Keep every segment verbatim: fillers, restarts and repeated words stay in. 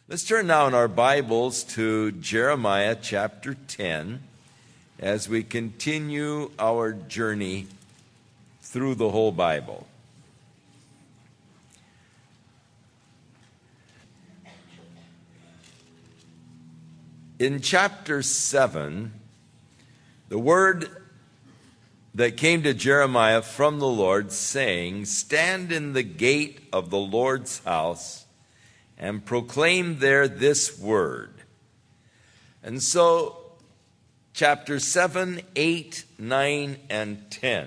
Let's turn now in our Bibles to Jeremiah chapter ten as we continue our journey through the whole Bible. In chapter seven, the word that came to Jeremiah from the Lord, saying, "Stand in the gate of the Lord's house and proclaim there this word." And so, chapter seven, eight, nine, and ten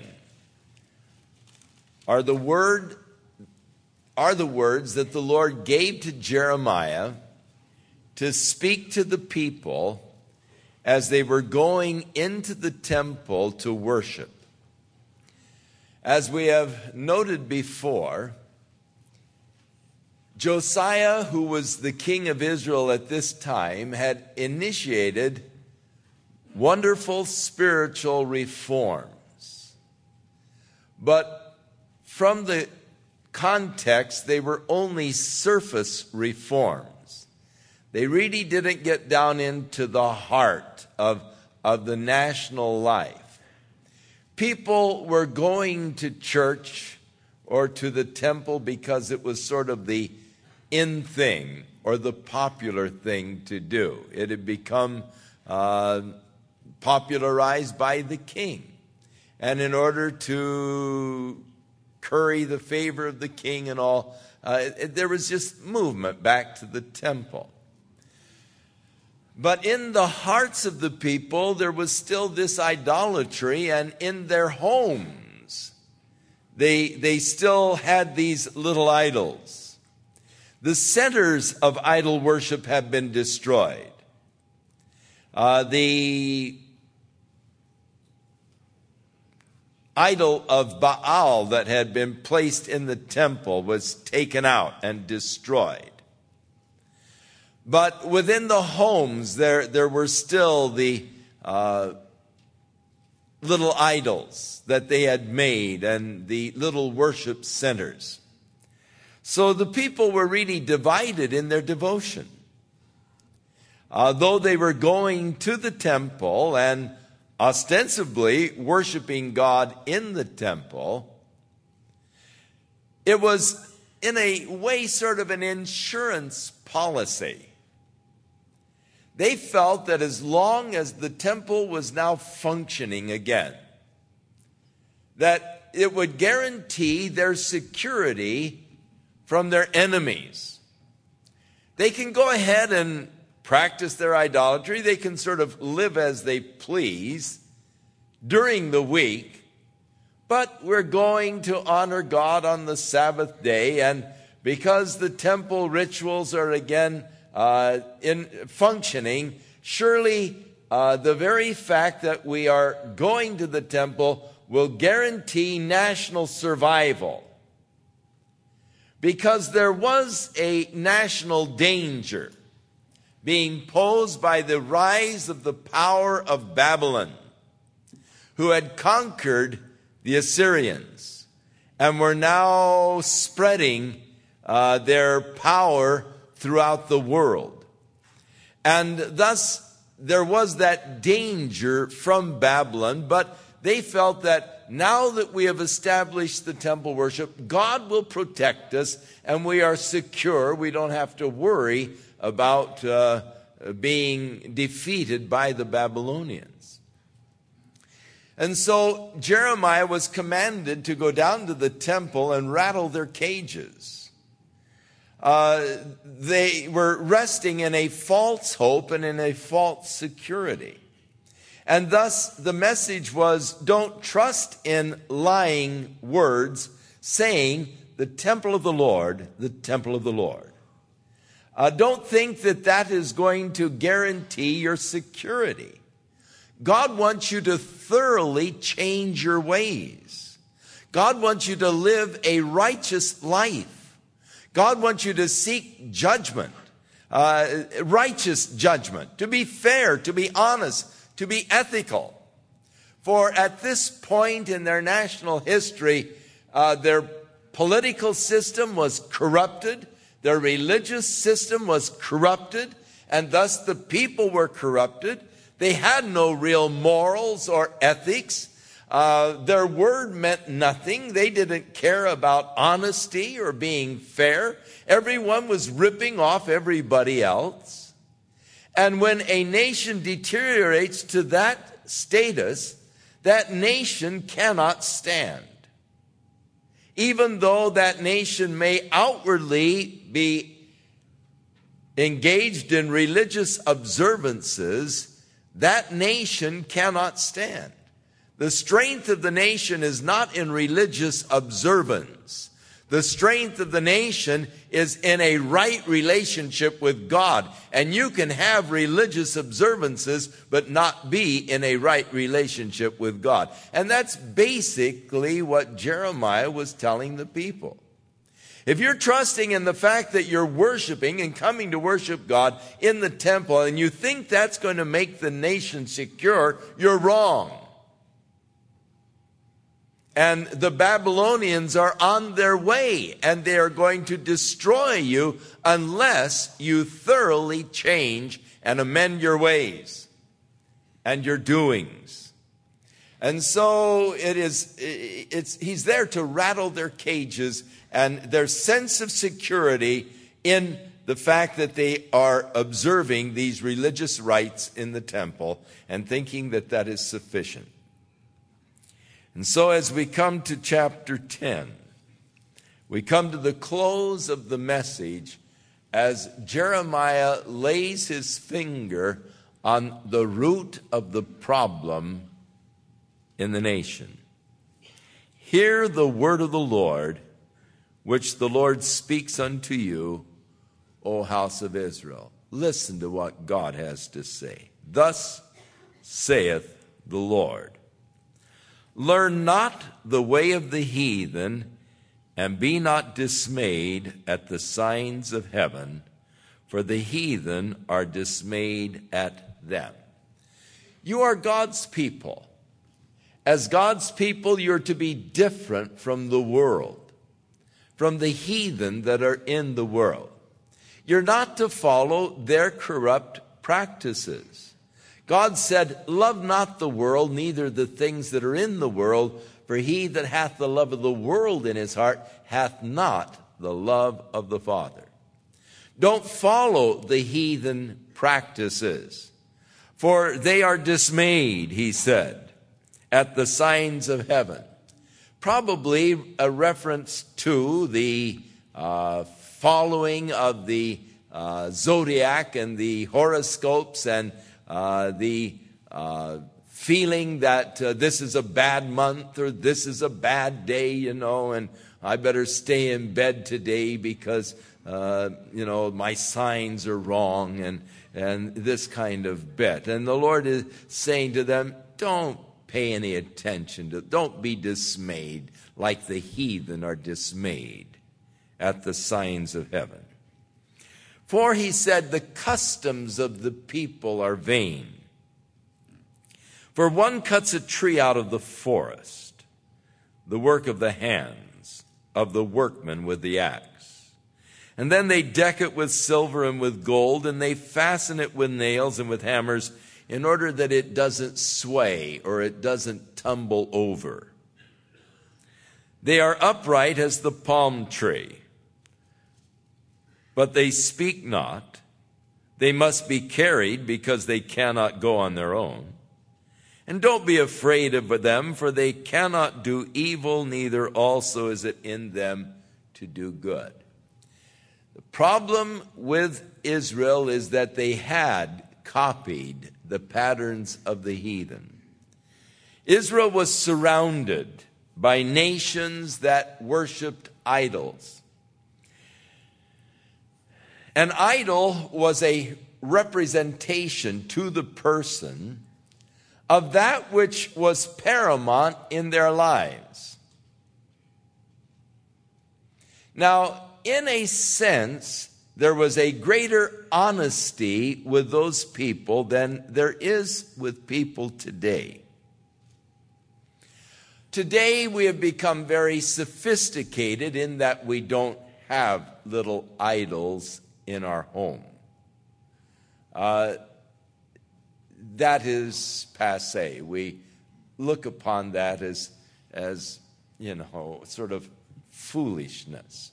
are the word are the words that the Lord gave to Jeremiah to speak to the people as they were going into the temple to worship. As we have noted before, Josiah, who was the king of Israel at this time, had initiated wonderful spiritual reforms. But from the context, they were only surface reforms. They really didn't get down into the heart of, of the national life. People were going to church or to the temple because it was sort of the in thing or the popular thing to do. It had become uh, popularized by the king. And in order to curry the favor of the king and all, uh, it, there was just movement back to the temple. But in the hearts of the people, there was still this idolatry, and in their homes, they, they still had these little idols. The centers of idol worship have been destroyed. Uh, the idol of Baal that had been placed in the temple was taken out and destroyed. But within the homes, there, there were still the uh, little idols that they had made and the little worship centers. So the people were really divided in their devotion. Uh, though they were going to the temple and ostensibly worshiping God in the temple, it was in a way sort of an insurance policy. They felt that as long as the temple was now functioning again, that it would guarantee their security from their enemies. They can go ahead and practice their idolatry. They can sort of live as they please during the week. But we're going to honor God on the Sabbath day. And because the temple rituals are again uh, in functioning, surely uh, the very fact that we are going to the temple will guarantee national survival. Because there was a national danger being posed by the rise of the power of Babylon, who had conquered the Assyrians and were now spreading uh, their power throughout the world. And thus there was that danger from Babylon, but they felt that now that we have established the temple worship, God will protect us and we are secure. We don't have to worry about uh, being defeated by the Babylonians. And so Jeremiah was commanded to go down to the temple and rattle their cages. Uh, they were resting in a false hope and in a false security. And thus the message was, don't trust in lying words saying, the temple of the Lord, the temple of the Lord. Uh, don't think that that is going to guarantee your security. God wants you to thoroughly change your ways. God wants you to live a righteous life. God wants you to seek judgment, uh, righteous judgment, to be fair, to be honest, to be ethical. For at this point in their national history, uh, their political system was corrupted. Their religious system was corrupted, and thus the people were corrupted. They had no real morals or ethics. Uh, their word meant nothing. They didn't care about honesty or being fair. Everyone was ripping off everybody else. And when a nation deteriorates to that status, that nation cannot stand. Even though that nation may outwardly be engaged in religious observances, that nation cannot stand. The strength of the nation is not in religious observance. The strength of the nation is in a right relationship with God. And you can have religious observances, but not be in a right relationship with God. And that's basically what Jeremiah was telling the people. If you're trusting in the fact that you're worshiping and coming to worship God in the temple, and you think that's going to make the nation secure, you're wrong. And the Babylonians are on their way, and they are going to destroy you unless you thoroughly change and amend your ways and your doings. And so it is, it's, he's there to rattle their cages and their sense of security in the fact that they are observing these religious rites in the temple and thinking that that is sufficient. And so as we come to chapter ten, we come to the close of the message as Jeremiah lays his finger on the root of the problem in the nation. Hear the word of the Lord, which the Lord speaks unto you, O house of Israel. Listen to what God has to say. Thus saith the Lord. Learn not the way of the heathen, and be not dismayed at the signs of heaven, for the heathen are dismayed at them. You are God's people. As God's people, you're to be different from the world, from the heathen that are in the world. You're not to follow their corrupt practices. God said, love not the world, neither the things that are in the world, for he that hath the love of the world in his heart hath not the love of the Father. Don't follow the heathen practices, for they are dismayed, he said, at the signs of heaven. Probably a reference to the uh, following of the uh, zodiac and the horoscopes and Uh, the uh, feeling that uh, this is a bad month or this is a bad day, you know, and I better stay in bed today because, uh, you know, my signs are wrong and, and this kind of bit. And the Lord is saying to them, don't pay any attention to, don't be dismayed like the heathen are dismayed at the signs of heaven. For he said, the customs of the people are vain. For one cuts a tree out of the forest, the work of the hands of the workman with the axe. And then they deck it with silver and with gold, and they fasten it with nails and with hammers in order that it doesn't sway or it doesn't tumble over. They are upright as the palm tree. But they speak not. They must be carried because they cannot go on their own. And don't be afraid of them, for they cannot do evil, neither also is it in them to do good. The problem with Israel is that they had copied the patterns of the heathen. Israel was surrounded by nations that worshiped idols. An idol was a representation to the person of that which was paramount in their lives. Now, in a sense, there was a greater honesty with those people than there is with people today. Today, we have become very sophisticated in that we don't have little idols in our home. Uh, that is passé. We look upon that as, as, you know, sort of foolishness.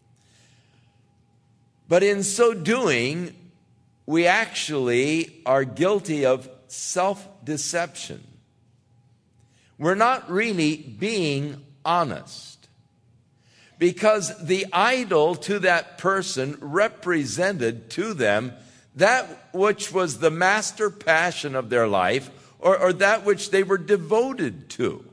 But in so doing, we actually are guilty of self-deception. We're not really being honest, because the idol to that person represented to them that which was the master passion of their life, or, or that which they were devoted to.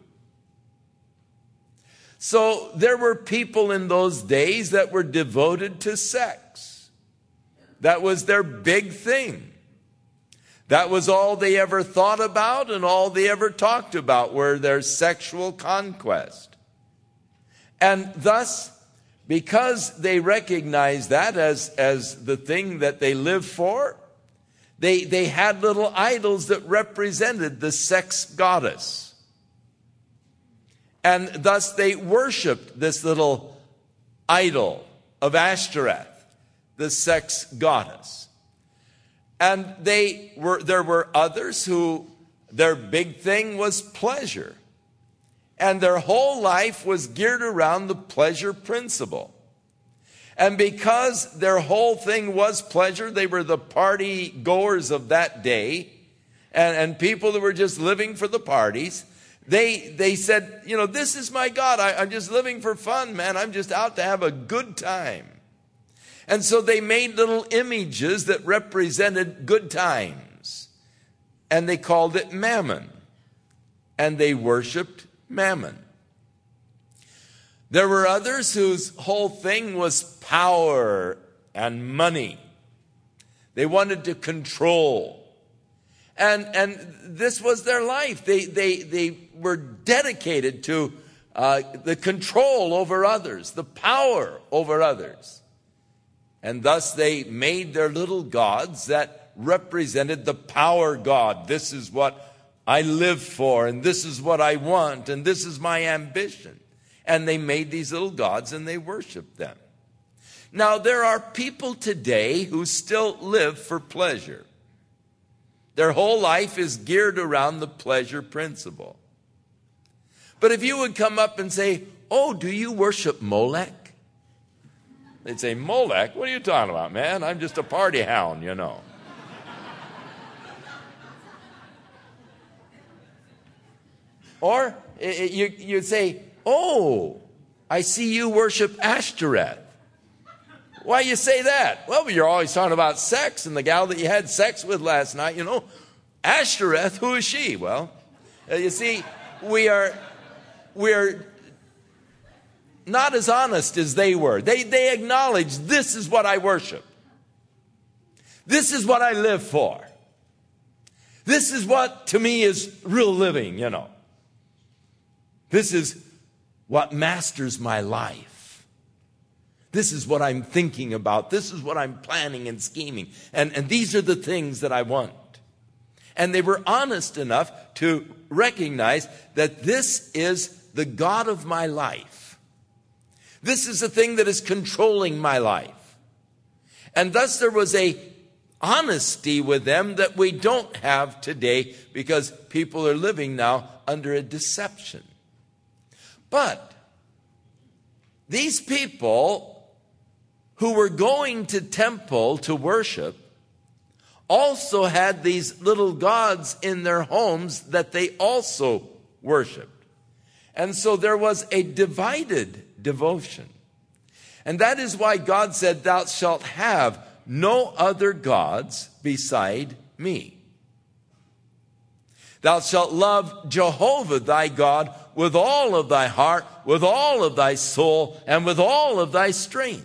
So there were people in those days that were devoted to sex. That was their big thing. That was all they ever thought about and all they ever talked about, were their sexual conquest. And thus, because they recognized that as, as the thing that they lived for, they, they had little idols that represented the sex goddess. And thus they worshiped this little idol of Ashtoreth, the sex goddess. And they were, there were others who their big thing was pleasure. And their whole life was geared around the pleasure principle. And because their whole thing was pleasure, they were the party goers of that day, and, and people that were just living for the parties. They, they said, you know, this is my God. I, I'm just living for fun, man. I'm just out to have a good time. And so they made little images that represented good times. And they called it Mammon. And they worshiped Mammon. There were others whose whole thing was power and money. They wanted to control. And, and this was their life. They, they, they were dedicated to uh, the control over others, the power over others. And thus they made their little gods that represented the power god. This is what I live for, and this is what I want, and this is my ambition. And they made these little gods and they worshiped them. Now, there are people today who still live for pleasure. Their whole life is geared around the pleasure principle. But if you would come up and say, oh, do you worship Molech? They'd say, Molech? What are you talking about, man? I'm just a party hound, you know. Or you'd say, oh, I see you worship Ashtoreth. Why you say that? Well, you're always talking about sex, and the gal that you had sex with last night, you know, Ashtoreth, who is she? Well, uh, you see, we are, we are not as honest as they were. They, they acknowledge, this is what I worship. This is what I live for. This is what, to me, is real living, you know. This is what masters my life. This is what I'm thinking about. This is what I'm planning and scheming. And, and these are the things that I want. And they were honest enough to recognize that this is the God of my life. This is the thing that is controlling my life. And thus there was a honesty with them that we don't have today, because people are living now under a deception. But these people who were going to temple to worship also had these little gods in their homes that they also worshiped. And so there was a divided devotion. And that is why God said, thou shalt have no other gods beside me. Thou shalt love Jehovah thy God with all of thy heart, with all of thy soul, and with all of thy strength.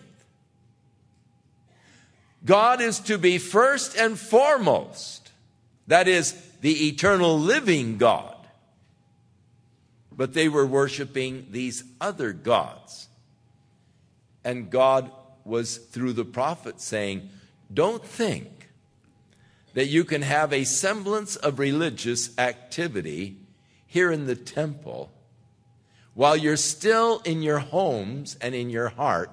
God is to be first and foremost. That is the eternal living God. But they were worshiping these other gods. And God was, through the prophet, saying, don't think that you can have a semblance of religious activity here in the temple while you're still in your homes and in your heart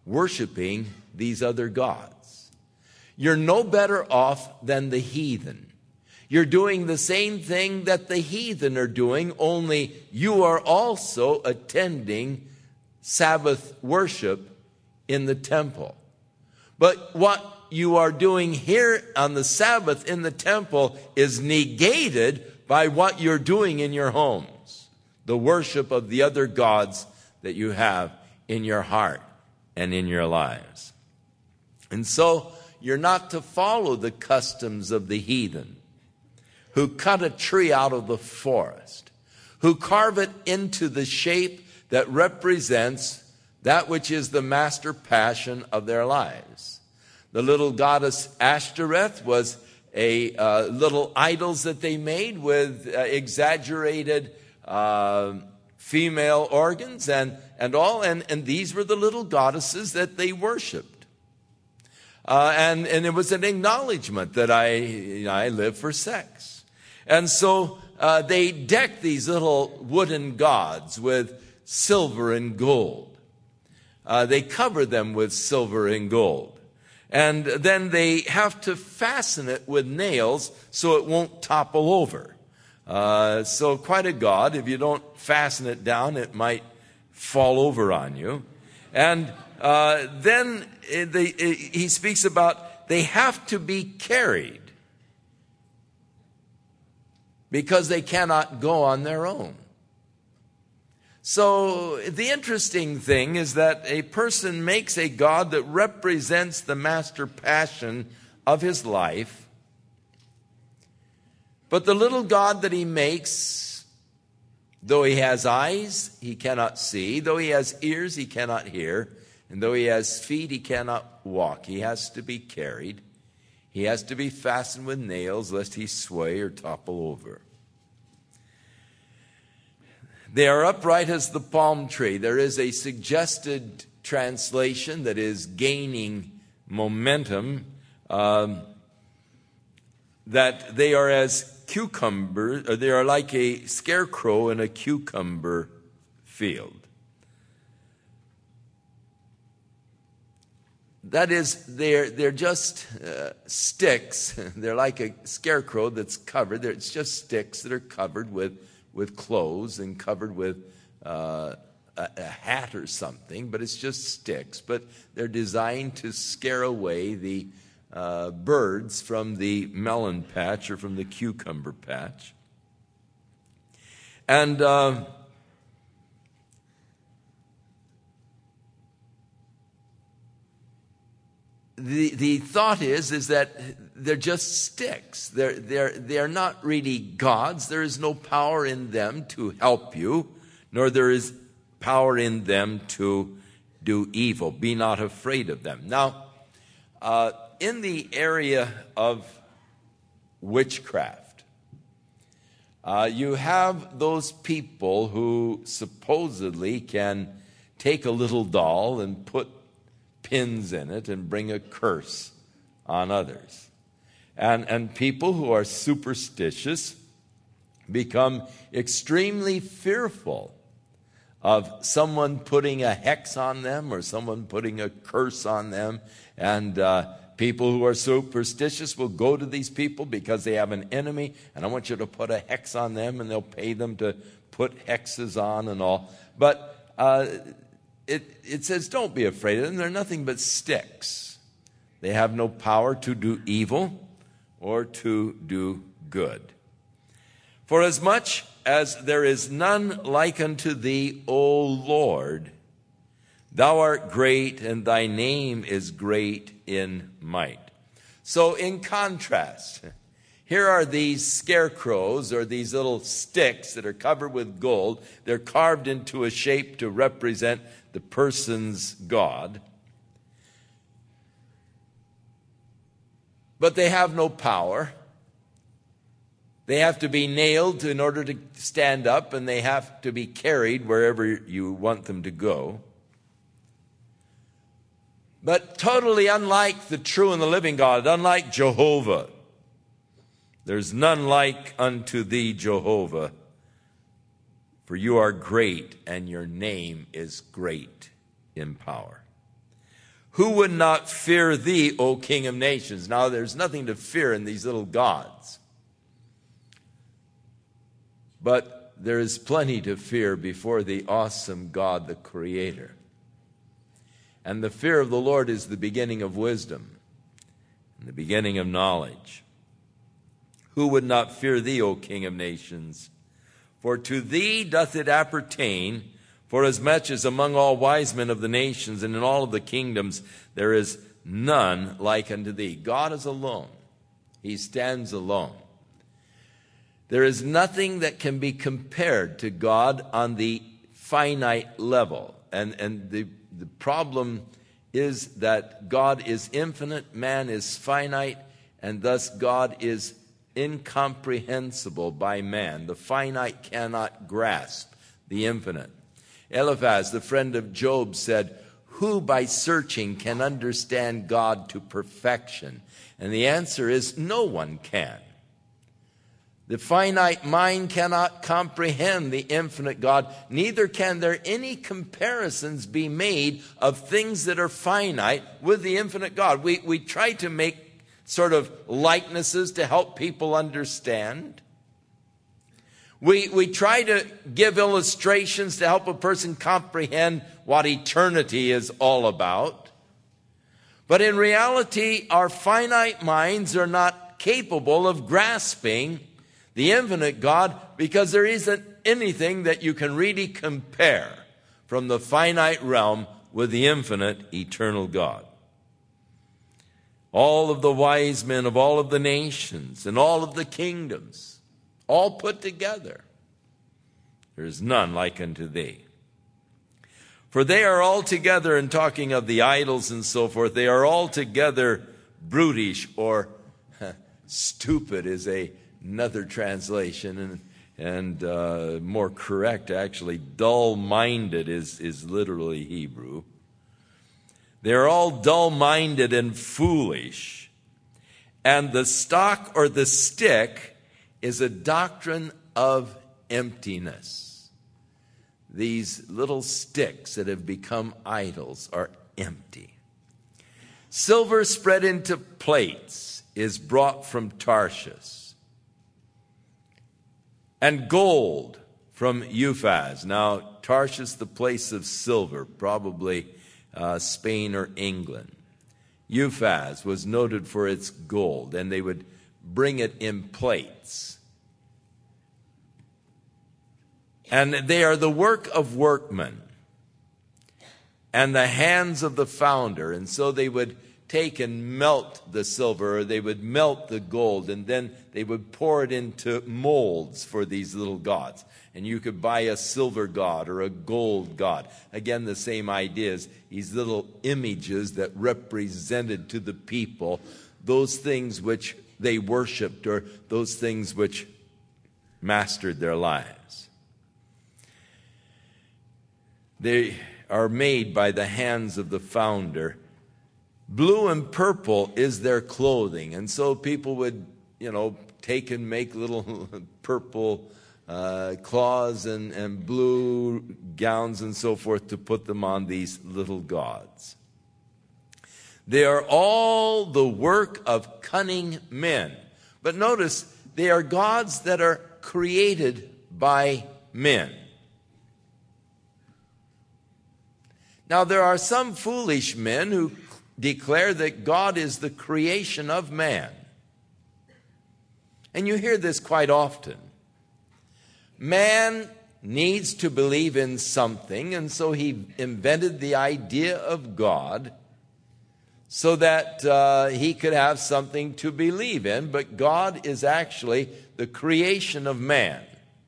worshiping these other gods. You're no better off than the heathen. You're doing the same thing that the heathen are doing, only you are also attending Sabbath worship in the temple. But what you are doing here on the Sabbath in the temple is negated by what you're doing in your homes, the worship of the other gods that you have in your heart and in your lives. And so you're not to follow the customs of the heathen, who cut a tree out of the forest, who carve it into the shape that represents that which is the master passion of their lives. The little goddess Ashtoreth was a uh, little idols that they made with uh, exaggerated uh, female organs and, and all, and, and these were the little goddesses that they worshipped. Uh, and, and it was an acknowledgement that I, I live for sex. And so uh, they decked these little wooden gods with silver and gold. Uh, they cover them with silver and gold. And then they have to fasten it with nails so it won't topple over. Uh, so quite a god. If you don't fasten it down, it might fall over on you. And uh, then they, he speaks about they have to be carried because they cannot go on their own. So the interesting thing is that a person makes a god that represents the master passion of his life, but the little god that he makes, though he has eyes, he cannot see, though he has ears, he cannot hear, and though he has feet, he cannot walk. He has to be carried. He has to be fastened with nails lest he sway or topple over. They are upright as the palm tree. There is a suggested translation that is gaining momentum, um, that they are as cucumbers, or they are like a scarecrow in a cucumber field. That is, they're, they're just uh, sticks. They're like a scarecrow that's covered. It's just sticks that are covered with with clothes and covered with uh, a, a hat or something, but it's just sticks. But they're designed to scare away the uh, birds from the melon patch or from the cucumber patch. And uh, the the thought is is that they're just sticks. They're they're they're not really gods. There is no power in them to help you, nor there is power in them to do evil. Be not afraid of them. Now, uh, in the area of witchcraft, uh, you have those people who supposedly can take a little doll and put pins in it and bring a curse on others. And, and people who are superstitious become extremely fearful of someone putting a hex on them or someone putting a curse on them. And uh, people who are superstitious will go to these people because they have an enemy, and I want you to put a hex on them, and they'll pay them to put hexes on and all. But uh, it, it says, don't be afraid of them. They're nothing but sticks. They have no power to do evil or to do good. For as much as there is none like unto thee, O Lord, thou art great, and thy name is great in might. So in contrast, here are these scarecrows, or these little sticks that are covered with gold. They're carved into a shape to represent the person's God. But they have no power. They have to be nailed in order to stand up, and they have to be carried wherever you want them to go. But totally unlike the true and the living God, unlike Jehovah. There's none like unto thee, Jehovah, for you are great, and your name is great in power. Who would not fear thee, O King of nations? Now, there's nothing to fear in these little gods. But there is plenty to fear before the awesome God, the Creator. And the fear of the Lord is the beginning of wisdom and the beginning of knowledge. Who would not fear thee, O King of nations? For to thee doth it appertain, for as much as among all wise men of the nations and in all of the kingdoms there is none like unto thee. God is alone. He stands alone. There is nothing that can be compared to God on the finite level. And, and the, the problem is that God is infinite, man is finite, and thus God is incomprehensible by man. The finite cannot grasp the infinite. Eliphaz, the friend of Job, said, who by searching can understand God to perfection? And the answer is no one can. The finite mind cannot comprehend the infinite God. Neither can there any comparisons be made of things that are finite with the infinite God. We, we try to make sort of likenesses to help people understand. We, we try to give illustrations to help a person comprehend what eternity is all about. But in reality, our finite minds are not capable of grasping the infinite God, because there isn't anything that you can really compare from the finite realm with the infinite eternal God. All of the wise men of all of the nations and all of the kingdoms, all put together, there is none like unto thee. For they are all together, in talking of the idols and so forth, they are all together brutish, or stupid is a another translation, and, and uh, more correct, actually, dull-minded is, is literally Hebrew. They're all dull-minded and foolish. And the stock or the stick is a doctrine of emptiness. These little sticks that have become idols are empty. Silver spread into plates is brought from Tarshish, and gold from Uphaz. Now, Tarshish, the place of silver, probably uh, Spain or England. Uphaz was noted for its gold, and they would bring it in plates. And they are the work of workmen and the hands of the founder. And so they would take and melt the silver, or they would melt the gold, and then they would pour it into molds for these little gods. And you could buy a silver god or a gold god. Again, the same ideas, these little images that represented to the people those things which they worshipped, or those things which mastered their lives. They are made by the hands of the founder. Blue and purple is their clothing. And so people would, you know, take and make little purple uh, cloths and, and blue gowns and so forth to put them on these little gods. They are all the work of cunning men. But notice, they are gods that are created by men. Now, there are some foolish men who declare that God is the creation of man. And you hear this quite often. Man needs to believe in something, and so he invented the idea of God so that uh, he could have something to believe in, but God is actually the creation of man.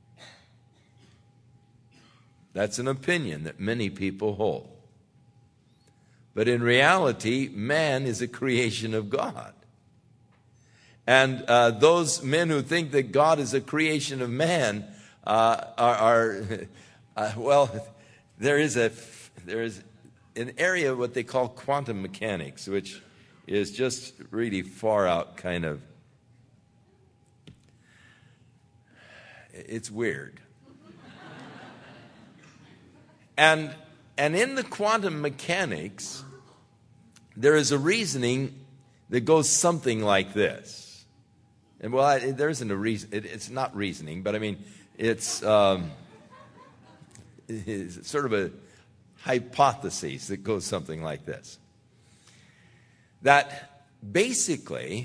That's an opinion that many people hold. But in reality, man is a creation of God. And uh, those men who think that God is a creation of man uh, are, are uh, well, there is a there is an area of what they call quantum mechanics, which is just really far out kind of, it's weird. And And in the quantum mechanics, there is a reasoning that goes something like this. And well, I, there isn't a reason. It, it's not reasoning, but I mean, it's, um, it's sort of a hypothesis that goes something like this. That basically,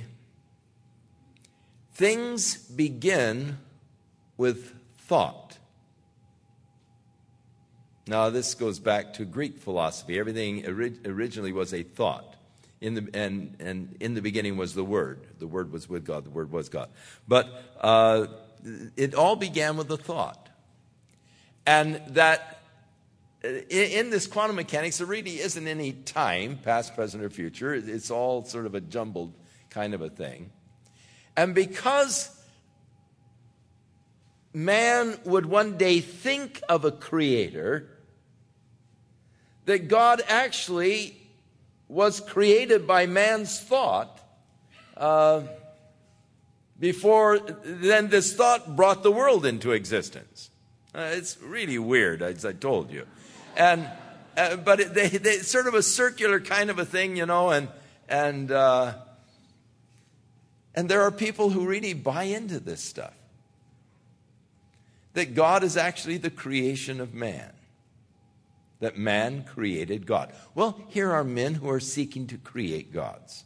things begin with thought. Now, this goes back to Greek philosophy. Everything ori- originally was a thought. In the, and, and in the beginning was the Word. The Word was with God. The Word was God. But uh, it all began with a thought. And that in, in this quantum mechanics, there really isn't any time, past, present, or future. It's all sort of a jumbled kind of a thing. And because man would one day think of a creator, that God actually was created by man's thought, uh, before then this thought brought the world into existence. Uh, it's really weird, as I told you. And uh, but it, they, they, it's sort of a circular kind of a thing, you know, and and uh, and there are people who really buy into this stuff. That God is actually the creation of man. That man created God. Well, here are men who are seeking to create gods.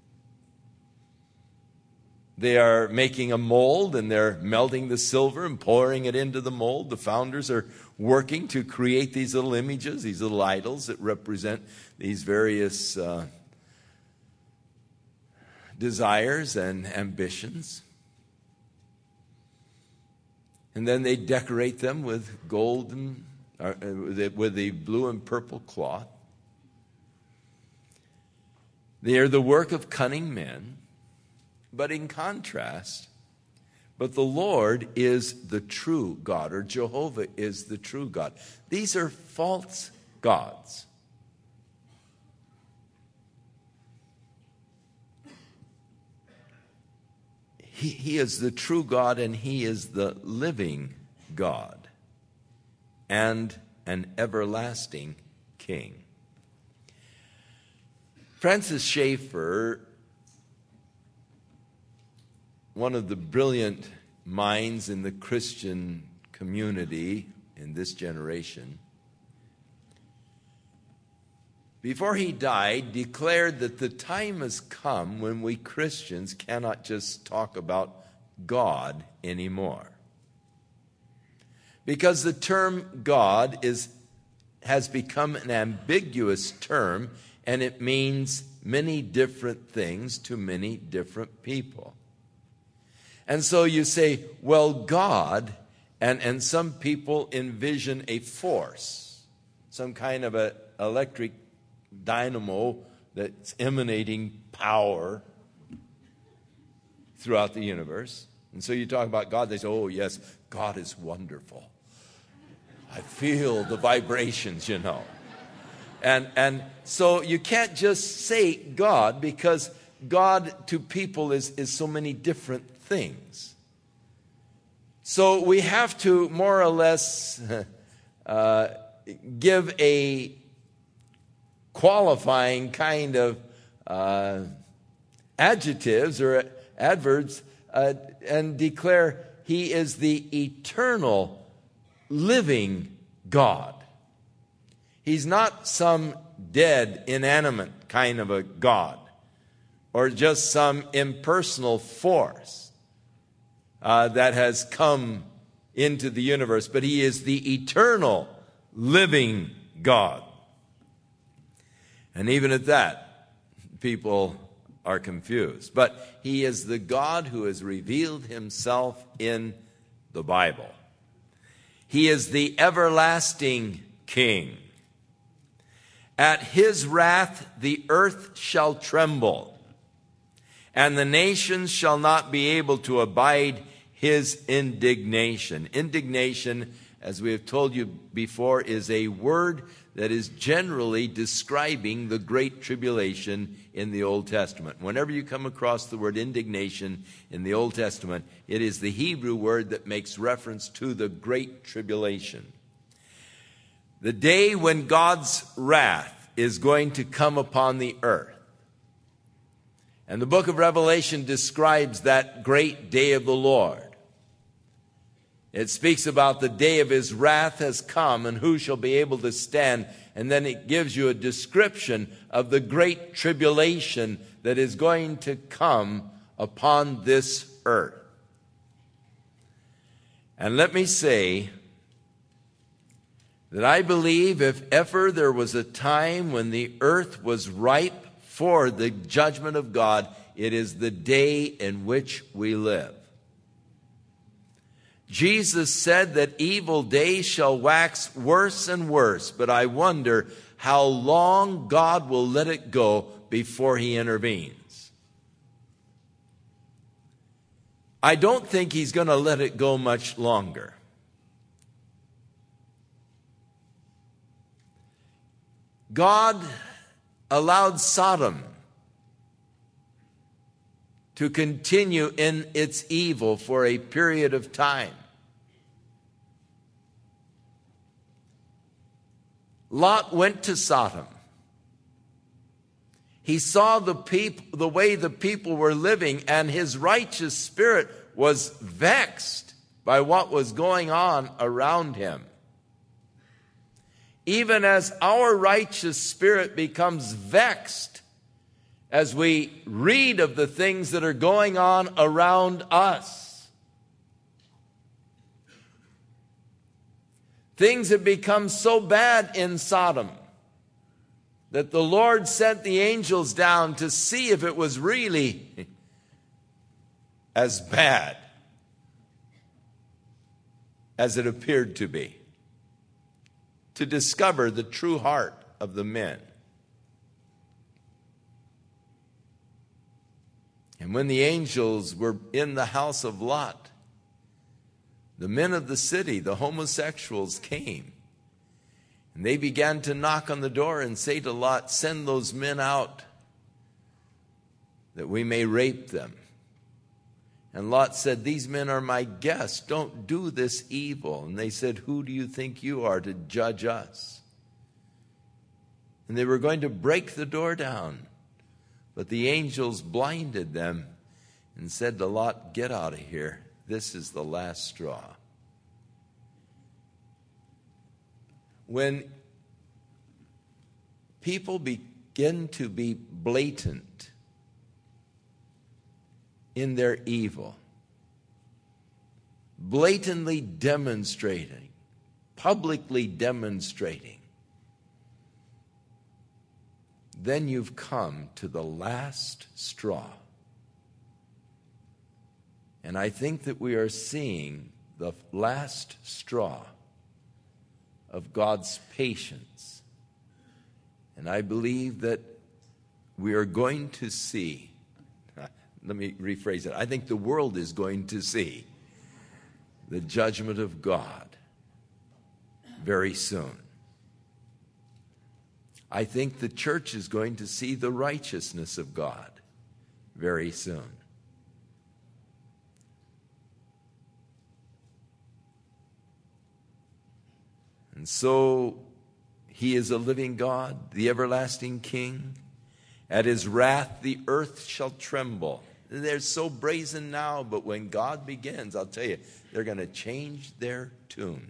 They are making a mold and they're melting the silver and pouring it into the mold. The founders are working to create these little images, these little idols that represent these various uh, desires and ambitions. And then they decorate them with gold and uh, with the blue and purple cloth. They are the work of cunning men. But in contrast, but the Lord is the true God, or Jehovah is the true God. These are false gods. He, he is the true God, and He is the living God and an everlasting King. Francis Schaeffer, one of the brilliant minds in the Christian community in this generation, before he died, declared that the time has come when we Christians cannot just talk about God anymore. Because the term God is, has become an ambiguous term, and it means many different things to many different people. And so you say, well, God, and, and some people envision a force, some kind of an electric dynamo that's emanating power throughout the universe. And so you talk about God, they say, oh, yes, God is wonderful. I feel the vibrations, you know. And, and so you can't just say God, because God to people is, is so many different things. So we have to more or less uh, give a qualifying kind of uh, adjectives or adverbs uh, and declare He is the eternal living God. He's not some dead, inanimate kind of a God or just some impersonal force uh, that has come into the universe, but He is the eternal living God. And even at that, people are confused. But He is the God who has revealed Himself in the Bible. He is the everlasting King. At His wrath the earth shall tremble, and the nations shall not be able to abide His indignation. Indignation, as we have told you before, is a word that is generally describing the Great Tribulation in the Old Testament. Whenever you come across the word indignation in the Old Testament, it is the Hebrew word that makes reference to the Great Tribulation. The day when God's wrath is going to come upon the earth. And the book of Revelation describes that great day of the Lord. It speaks about the day of his wrath has come, and who shall be able to stand. And then it gives you a description of the great tribulation that is going to come upon this earth. And let me say that I believe if ever there was a time when the earth was ripe for the judgment of God, it is the day in which we live. Jesus said that evil days shall wax worse and worse, but I wonder how long God will let it go before he intervenes. I don't think he's going to let it go much longer. God allowed Sodom to continue in its evil for a period of time. Lot went to Sodom. He saw the peop- the way the people were living, and his righteous spirit was vexed by what was going on around him. Even as our righteous spirit becomes vexed as we read of the things that are going on around us. Things have become so bad in Sodom that the Lord sent the angels down to see if it was really as bad as it appeared to be, to discover the true heart of the men. And when the angels were in the house of Lot, the men of the city, the homosexuals, came. And they began to knock on the door and say to Lot, "Send those men out that we may rape them." And Lot said, "These men are my guests. Don't do this evil." And they said, "Who do you think you are to judge us?" And they were going to break the door down. But the angels blinded them and said to Lot, "Get out of here. This is the last straw." When people begin to be blatant in their evil, blatantly demonstrating, publicly demonstrating, then you've come to the last straw. And I think that we are seeing the last straw of God's patience. And I believe that we are going to see, let me rephrase it, I think the world is going to see the judgment of God very soon. I think the church is going to see the righteousness of God very soon. And so he is a living God, the everlasting King. At his wrath the earth shall tremble. They're so brazen now, but when God begins, I'll tell you, they're going to change their tune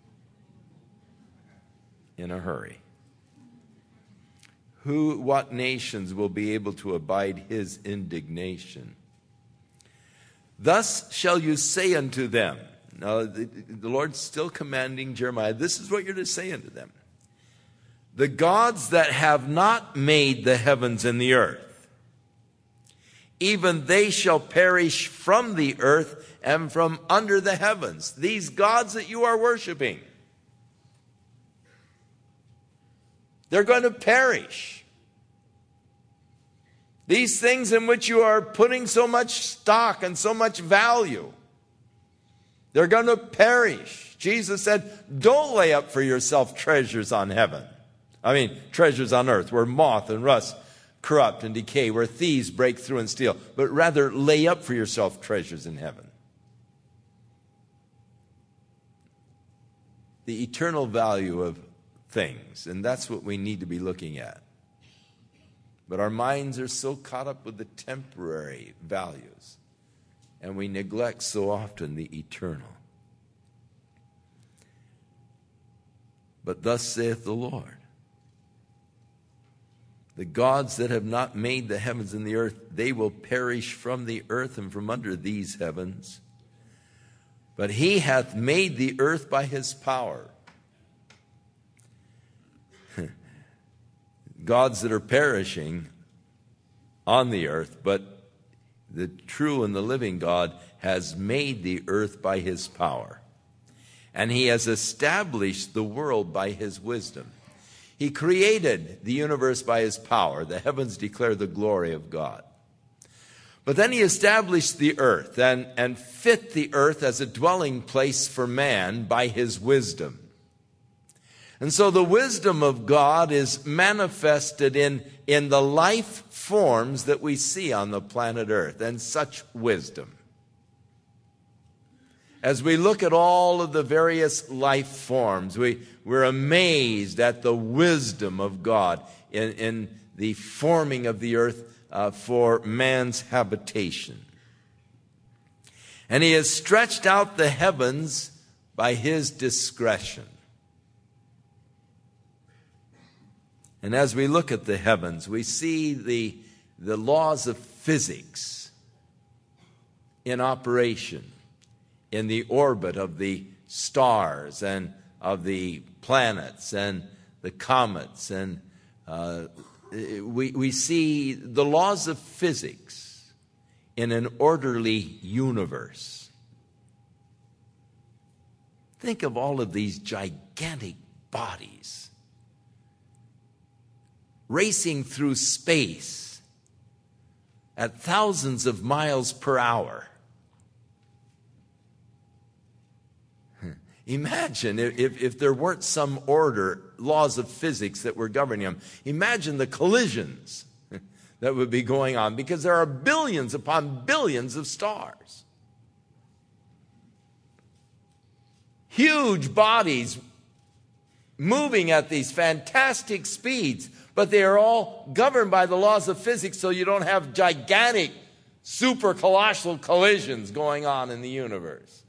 in a hurry. Who, what nations will be able to abide his indignation? Thus shall you say unto them. Now, the, the Lord's still commanding Jeremiah, this is what you're to say unto them. The gods that have not made the heavens and the earth, even they shall perish from the earth and from under the heavens. These gods that you are worshiping, they're going to perish. These things in which you are putting so much stock and so much value, they're going to perish. Jesus said, don't lay up for yourself treasures on heaven. I mean, treasures on earth where moth and rust corrupt and decay, where thieves break through and steal, but rather lay up for yourself treasures in heaven. The eternal value of things, and that's what we need to be looking at. But our minds are so caught up with the temporary values, and we neglect so often the eternal. But thus saith the Lord, the gods that have not made the heavens and the earth, they will perish from the earth and from under these heavens. But he hath made the earth by his power. Gods that are perishing on the earth, but the true and the living God has made the earth by his power. And he has established the world by his wisdom. He created the universe by his power. The heavens declare the glory of God. But then he established the earth and, and fit the earth as a dwelling place for man by his wisdom. And so the wisdom of God is manifested in, in the life forms that we see on the planet Earth, and such wisdom. As we look at all of the various life forms, we, we're amazed at the wisdom of God in, in the forming of the earth uh, for man's habitation. And he has stretched out the heavens by his discretion. And as we look at the heavens, we see the, the laws of physics in operation in the orbit of the stars and of the planets and the comets. And uh, we, we see the laws of physics in an orderly universe. Think of all of these gigantic bodies racing through space at thousands of miles per hour. Imagine if, if there weren't some order, laws of physics that were governing them. Imagine the collisions that would be going on, because there are billions upon billions of stars. Huge bodies moving at these fantastic speeds, but they are all governed by the laws of physics, so you don't have gigantic, super colossal collisions going on in the universe.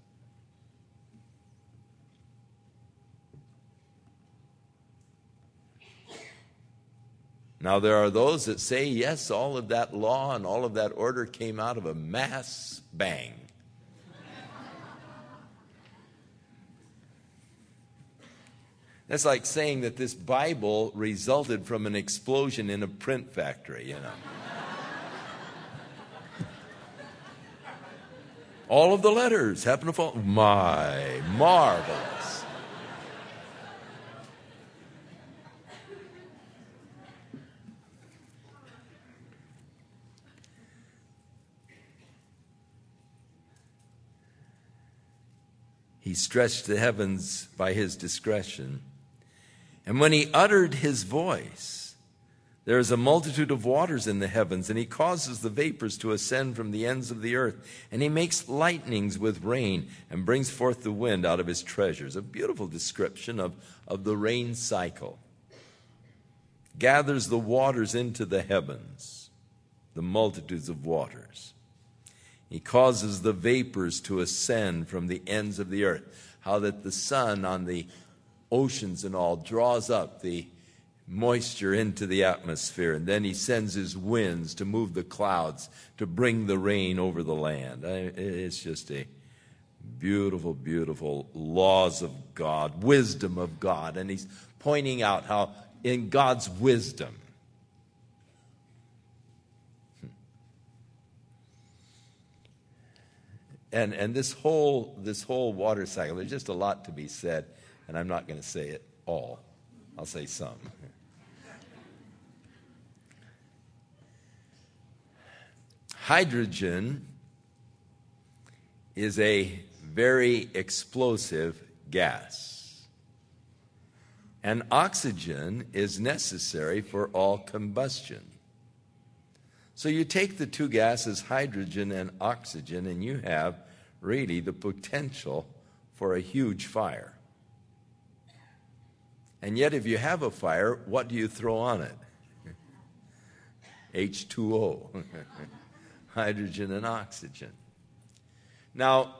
Now, there are those that say, yes, all of that law and all of that order came out of a mass bang. That's like saying that this Bible resulted from an explosion in a print factory, you know. All of the letters happen to fall. My, marvelous. He stretched the heavens by his discretion. And when he uttered his voice, there is a multitude of waters in the heavens, and he causes the vapors to ascend from the ends of the earth. And he makes lightnings with rain and brings forth the wind out of his treasures. A beautiful description of, of the rain cycle. Gathers the waters into the heavens, the multitudes of waters. He causes the vapors to ascend from the ends of the earth. How that the sun on the oceans and all draws up the moisture into the atmosphere, and then he sends his winds to move the clouds to bring the rain over the land. It's just a beautiful, beautiful laws of God, wisdom of God. And he's pointing out how in God's wisdom, And and this whole this whole water cycle, there's just a lot to be said, and I'm not going to say it all. I'll say some. Hydrogen is a very explosive gas. And oxygen is necessary for all combustion. So you take the two gases, hydrogen and oxygen, and you have really the potential for a huge fire. And yet if you have a fire, what do you throw on it? H two O, hydrogen and oxygen. Now,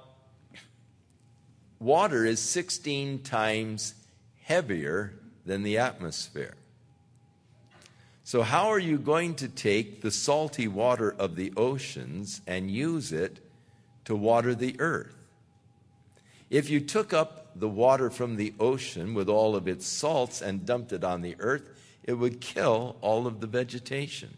water is sixteen times heavier than the atmosphere. So how are you going to take the salty water of the oceans and use it to water the earth? If you took up the water from the ocean with all of its salts and dumped it on the earth, it would kill all of the vegetation.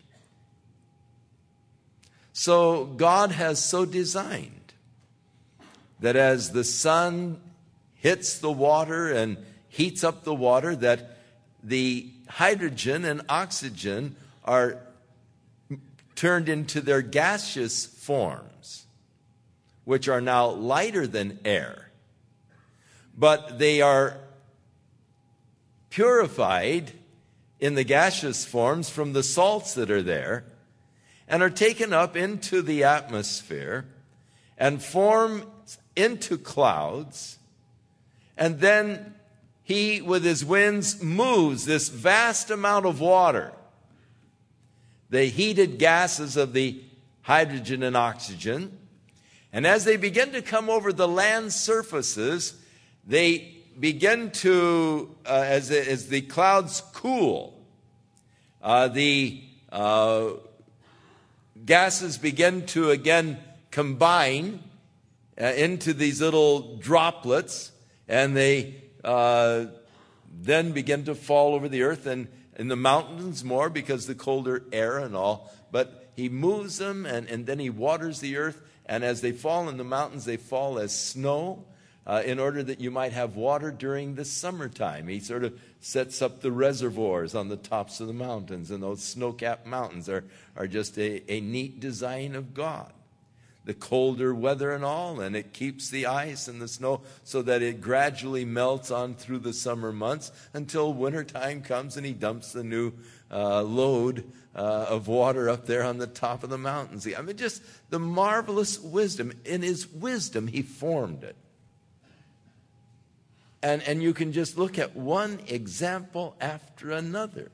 So God has so designed that as the sun hits the water and heats up the water, that the hydrogen and oxygen are turned into their gaseous forms, which are now lighter than air. But they are purified in the gaseous forms from the salts that are there and are taken up into the atmosphere and form into clouds. And then he, with his winds, moves this vast amount of water, the heated gases of the hydrogen and oxygen. And as they begin to come over the land surfaces, they begin to, uh, as, as the clouds cool, uh, the uh, gases begin to again combine uh, into these little droplets, and they uh, then begin to fall over the earth and in the mountains more because the colder air and all. But he moves them, and, and then he waters the earth, and as they fall in the mountains, they fall as snow. Uh, in order that you might have water during the summertime. He sort of sets up the reservoirs on the tops of the mountains, and those snow-capped mountains are, are just a, a neat design of God. The colder weather and all, and it keeps the ice and the snow so that it gradually melts on through the summer months until wintertime comes and he dumps the new uh, load uh, of water up there on the top of the mountains. I mean, just the marvelous wisdom. In his wisdom, he formed it. And, and you can just look at one example after another.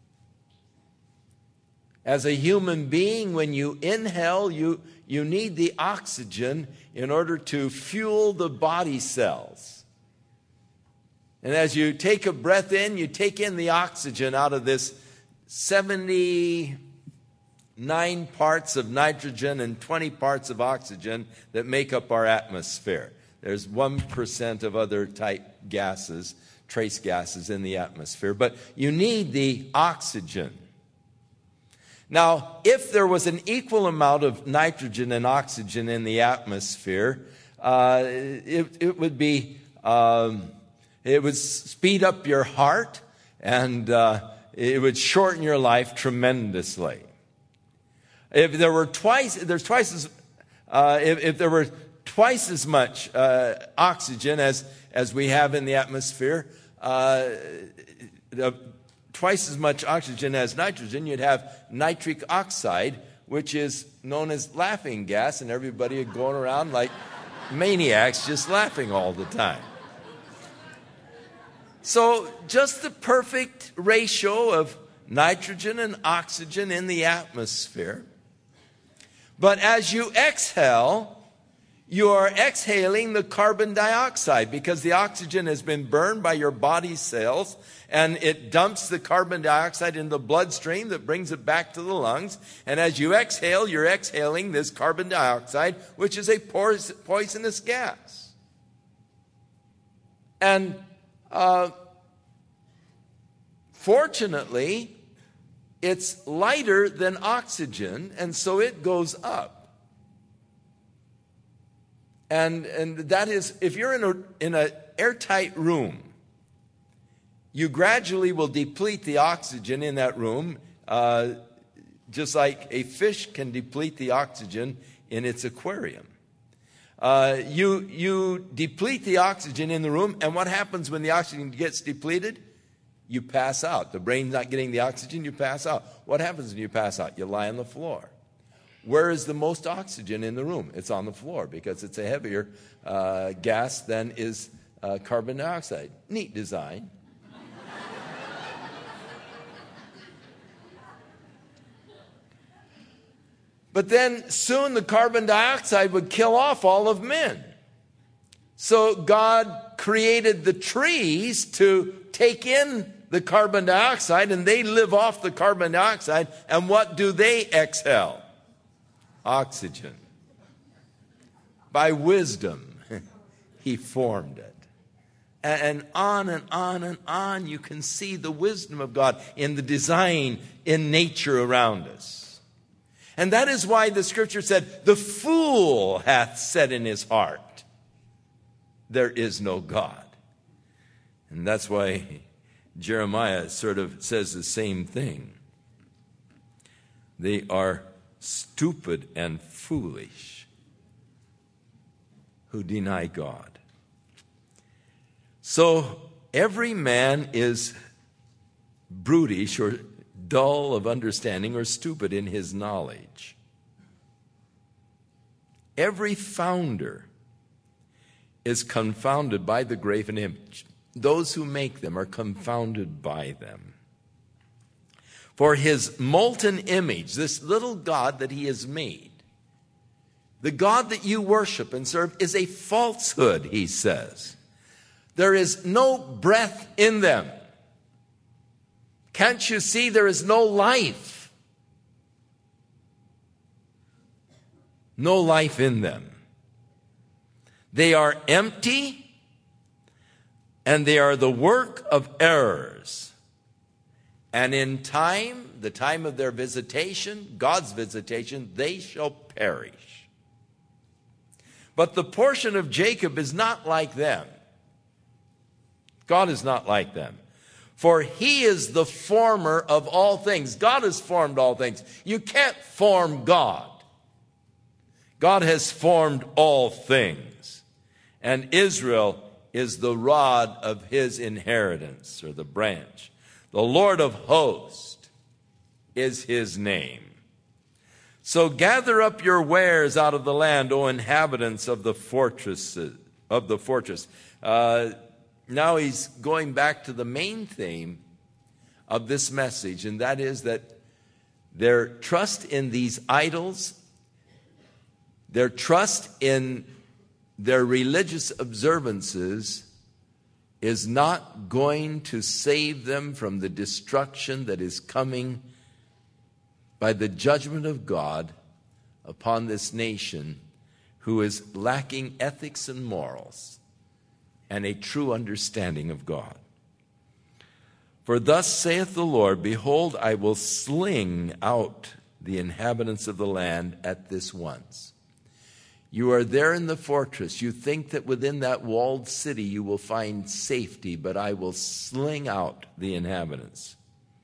As a human being, when you inhale, you, you need the oxygen in order to fuel the body cells. And as you take a breath in, you take in the oxygen out of this seventy-nine parts of nitrogen and twenty parts of oxygen that make up our atmosphere. There's one percent of other type gases, trace gases in the atmosphere. But you need the oxygen. Now, if there was an equal amount of nitrogen and oxygen in the atmosphere, uh, it, it would be, um, it would speed up your heart, and uh, it would shorten your life tremendously. If there were twice, there's twice as, uh, if, if there were twice as much uh, oxygen as, as we have in the atmosphere, uh, the, twice as much oxygen as nitrogen, you'd have nitric oxide, which is known as laughing gas, and everybody would going around like maniacs just laughing all the time. So just the perfect ratio of nitrogen and oxygen in the atmosphere. But as you exhale, you are exhaling the carbon dioxide because the oxygen has been burned by your body cells, and it dumps the carbon dioxide in the bloodstream that brings it back to the lungs. And as you exhale, you're exhaling this carbon dioxide, which is a poisonous gas. And uh, fortunately, it's lighter than oxygen, and so it goes up. And, and that is, if you're in a, in an airtight room, you gradually will deplete the oxygen in that room, uh, just like a fish can deplete the oxygen in its aquarium. Uh, you, you deplete the oxygen in the room, and what happens when the oxygen gets depleted? You pass out. The brain's not getting the oxygen, you pass out. What happens when you pass out? You lie on the floor. Where is the most oxygen in the room? It's on the floor because it's a heavier uh, gas than is uh, carbon dioxide. Neat design. But then soon the carbon dioxide would kill off all of men. So God created the trees to take in the carbon dioxide, and they live off the carbon dioxide. And what do they exhale? Oxygen. By wisdom, he formed it. And on and on and on, you can see the wisdom of God in the design in nature around us. And that is why the scripture said, the fool hath said in his heart, there is no God. And that's why Jeremiah sort of says the same thing. They are stupid and foolish who deny God. So every man is brutish or dull of understanding or stupid in his knowledge. Every founder is confounded by the graven image. Those who make them are confounded by them. For his molten image, this little God that he has made, the God that you worship and serve, is a falsehood, he says. There is no breath in them. Can't you see there is no life? No life in them. They are empty, and they are the work of errors. And in time, the time of their visitation, God's visitation, they shall perish. But the portion of Jacob is not like them. God is not like them. For he is the former of all things. God has formed all things. You can't form God. God has formed all things. And Israel is the rod of his inheritance, or the branch. The Lord of hosts is his name. So gather up your wares out of the land, O inhabitants of the fortresses of the fortress. Uh, Now he's going back to the main theme of this message, and that is that their trust in these idols, their trust in their religious observances is not going to save them from the destruction that is coming by the judgment of God upon this nation who is lacking ethics and morals and a true understanding of God. For thus saith the Lord, behold, I will sling out the inhabitants of the land at this once. You are there in the fortress. You think that within that walled city you will find safety, but I will sling out the inhabitants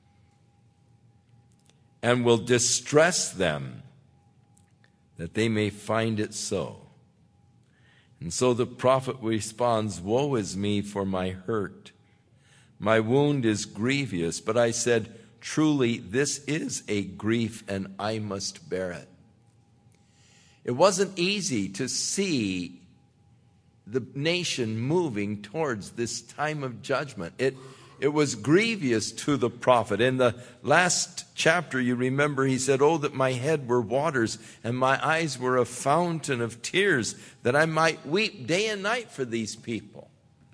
and will distress them that they may find it so. And so the prophet responds, woe is me for my hurt. My wound is grievous. But I said, truly, this is a grief, and I must bear it. It wasn't easy to see the nation moving towards this time of judgment. It, it was grievous to the prophet. In the last chapter, you remember, he said, oh, that my head were waters and my eyes were a fountain of tears, that I might weep day and night for these people.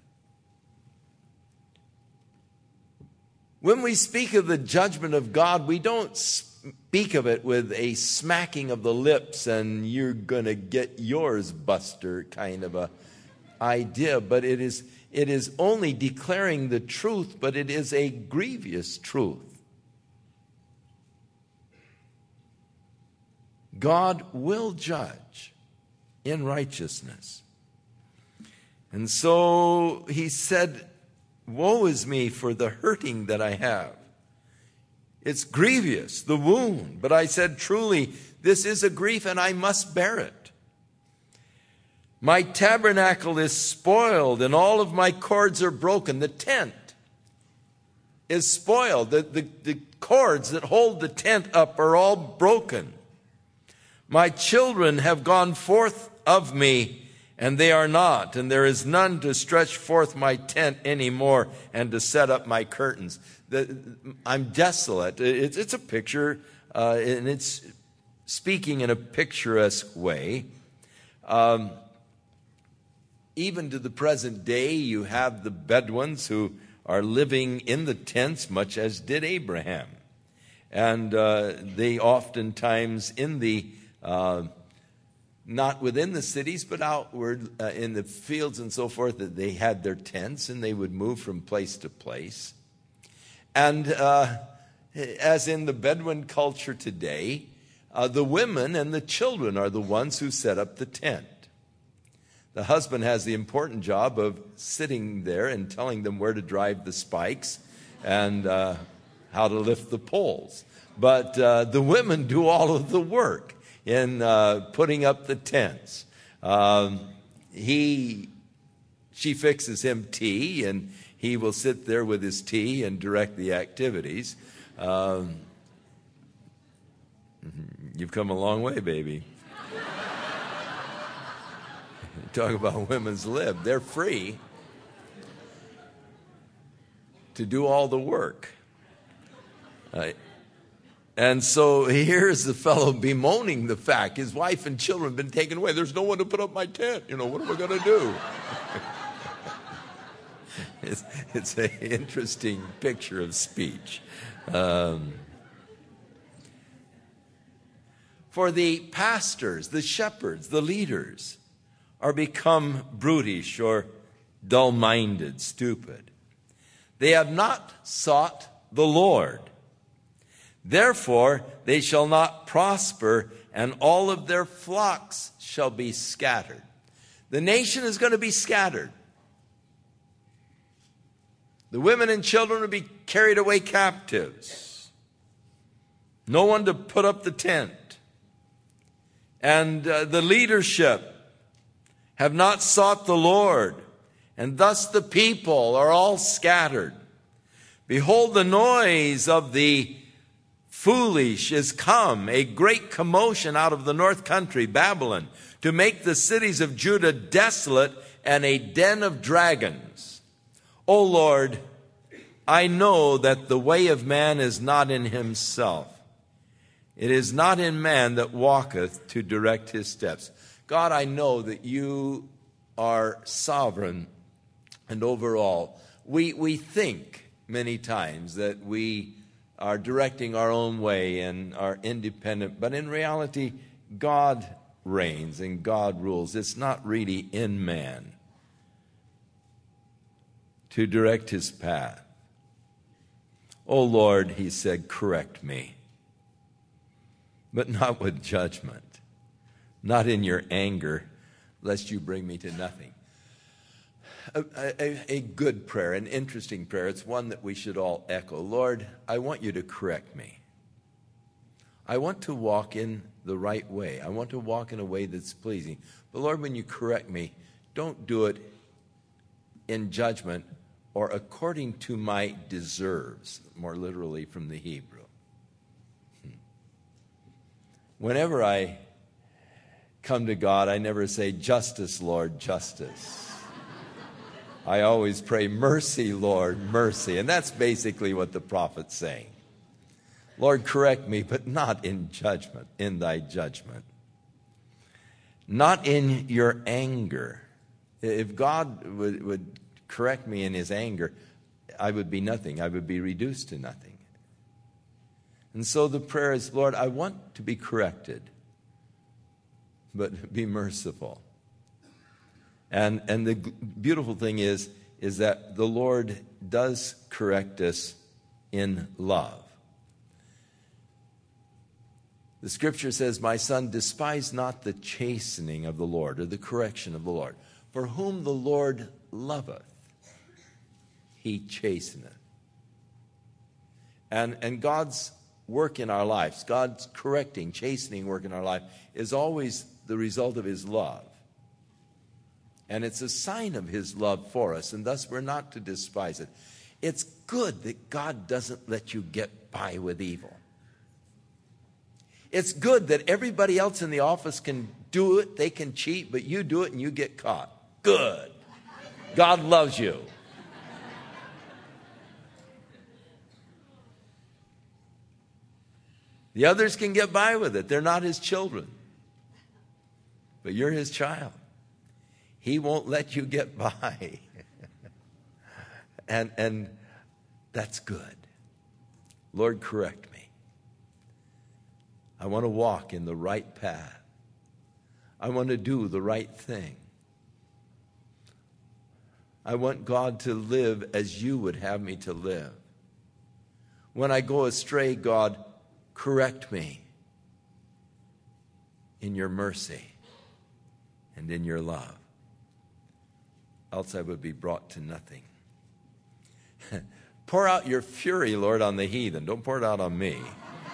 When we speak of the judgment of God, we don't speak of it with a smacking of the lips and you're going to get yours, Buster, kind of a idea, but it is It is only declaring the truth, but it is a grievous truth. God will judge in righteousness. And so he said, woe is me for the hurting that I have. It's grievous, the wound. But I said, truly, this is a grief and I must bear it. My tabernacle is spoiled and all of my cords are broken. The tent is spoiled. The, the, the cords that hold the tent up are all broken. My children have gone forth of me, and they are not. And there is none to stretch forth my tent anymore and to set up my curtains. The, I'm desolate. It's, it's a picture, uh, and it's speaking in a picturesque way. Um, even to the present day, you have the Bedouins who are living in the tents, much as did Abraham. And uh, they oftentimes in the, uh, not within the cities, but outward uh, in the fields and so forth, that they had their tents and they would move from place to place. And uh, as in the Bedouin culture today, uh, the women and the children are the ones who set up the tent. The husband has the important job of sitting there and telling them where to drive the spikes and uh, how to lift the poles. But uh, the women do all of the work in uh, putting up the tents. Um, he, she fixes him tea, and he will sit there with his tea and direct the activities. Um, you've come a long way, baby. Talk about women's lib. They're free to do all the work. Uh, and so here's the fellow bemoaning the fact his wife and children have been taken away. There's no one to put up my tent. You know, what am I going to do? it's, it's an interesting picture of speech. Um, for the pastors, the shepherds, the leaders, are become brutish or dull-minded, stupid. They have not sought the Lord. Therefore, they shall not prosper, and all of their flocks shall be scattered. The nation is going to be scattered. The women and children will be carried away captives. No one to put up the tent. And uh, the leadership have not sought the Lord, and thus the people are all scattered. Behold, the noise of the foolish is come, a great commotion out of the north country, Babylon, to make the cities of Judah desolate and a den of dragons. O Lord, I know that the way of man is not in himself. It is not in man that walketh to direct his steps. God, I know that you are sovereign and over all. We, we think many times that we are directing our own way and are independent, but in reality, God reigns and God rules. It's not really in man to direct his path. Oh Lord, he said, correct me, but not with judgment. Not in your anger, lest you bring me to nothing. A, a, a good prayer, an interesting prayer. It's one that we should all echo. Lord, I want you to correct me. I want to walk in the right way. I want to walk in a way that's pleasing. But Lord, when you correct me, don't do it in judgment or according to my deserves, more literally from the Hebrew. Whenever I come to God, I never say, justice, Lord, justice. I always pray, mercy, Lord, mercy. And that's basically what the prophet's saying. Lord, correct me, but not in judgment, in thy judgment. Not in your anger. If God would, would correct me in his anger, I would be nothing. I would be reduced to nothing. And so the prayer is, Lord, I want to be corrected, but be merciful. And and the beautiful thing is, is that the Lord does correct us in love. The scripture says, my son, despise not the chastening of the Lord, or the correction of the Lord. For whom the Lord loveth, he chasteneth. And, and God's work in our lives, God's correcting, chastening work in our life is always the result of his love. And it's a sign of his love for us, and thus we're not to despise it. It's good that God doesn't let you get by with evil. It's good that everybody else in the office can do it, they can cheat, but you do it and you get caught. Good. God loves you. The others can get by with it. They're not his children. But you're his child. He won't let you get by. and, and that's good. Lord, correct me. I want to walk in the right path. I want to do the right thing. I want God to live as you would have me to live. When I go astray, God, correct me in your mercy and in your love. Else I would be brought to nothing. Pour out your fury, Lord, on the heathen. Don't pour it out on me.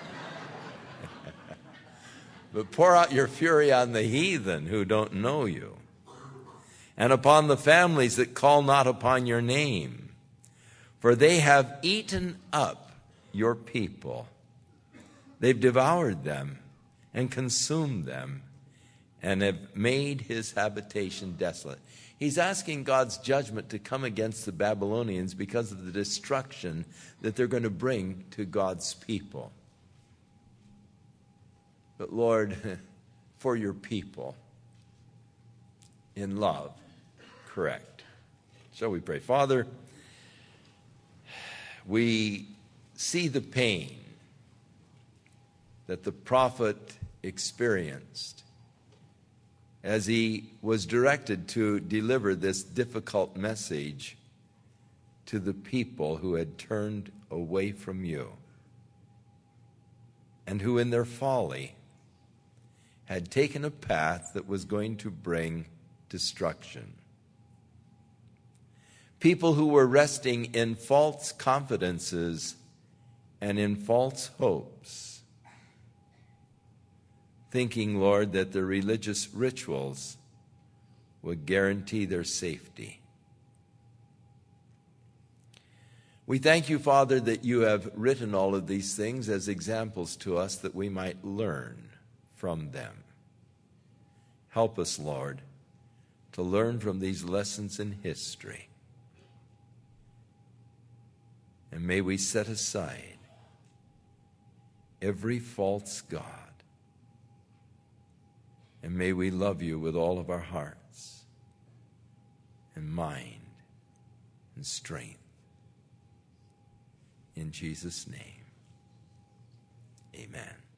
But pour out your fury on the heathen who don't know you, and upon the families that call not upon your name. For they have eaten up your people. They've devoured them and consumed them and have made his habitation desolate. He's asking God's judgment to come against the Babylonians because of the destruction that they're going to bring to God's people. But Lord, for your people, in love, correct. Shall we pray? Father, we see the pain that the prophet experienced as he was directed to deliver this difficult message to the people who had turned away from you and who in their folly had taken a path that was going to bring destruction. People who were resting in false confidences and in false hopes, thinking, Lord, that the religious rituals would guarantee their safety. We thank you, Father, that you have written all of these things as examples to us that we might learn from them. Help us, Lord, to learn from these lessons in history. And may we set aside every false god. And may we love you with all of our hearts and mind and strength. In Jesus' name, amen.